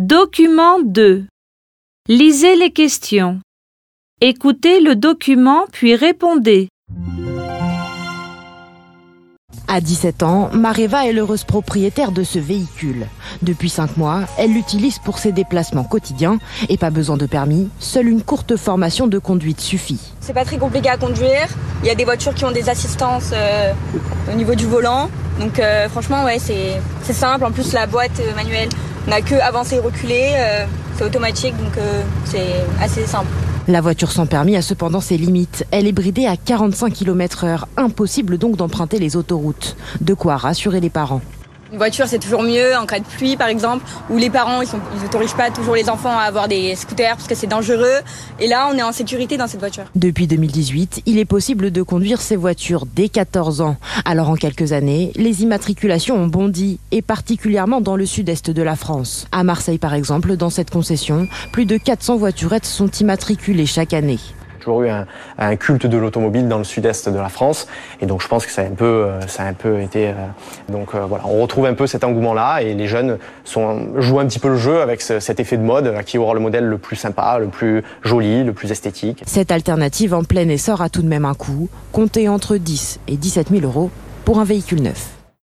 Document 2. Lisez les questions. Écoutez le document puis répondez. À 17 ans, Mareva est l'heureuse propriétaire de ce véhicule. Depuis 5 mois, elle l'utilise pour ses déplacements quotidiens et pas besoin de permis, seule une courte formation de conduite suffit. C'est pas très compliqué à conduire, il y a des voitures qui ont des assistances au niveau du volant, donc franchement ouais, c'est simple, en plus la boîte manuelle, on n'a que avancer et reculer, c'est automatique donc c'est assez simple. La voiture sans permis a cependant ses limites. Elle est bridée à 45 km/h. Impossible donc d'emprunter les autoroutes. De quoi rassurer les parents. Une voiture, c'est toujours mieux en cas de pluie, par exemple, où les parents, ils n'autorisent pas toujours les enfants à avoir des scooters parce que c'est dangereux. Et là, on est en sécurité dans cette voiture. Depuis 2018, il est possible de conduire ces voitures dès 14 ans. Alors en quelques années, les immatriculations ont bondi, et particulièrement dans le sud-est de la France. À Marseille, par exemple, dans cette concession, plus de 400 voiturettes sont immatriculées chaque année. Toujours eu un culte de l'automobile dans le sud-est de la France et donc je pense que ça a un peu été voilà, on retrouve un peu cet engouement-là et les jeunes jouent un petit peu le jeu avec cet effet de mode qui aura le modèle le plus sympa, le plus joli, le plus esthétique. Cette alternative en plein essor a tout de même un coût, compté entre 10 et 17 000 € pour un véhicule neuf.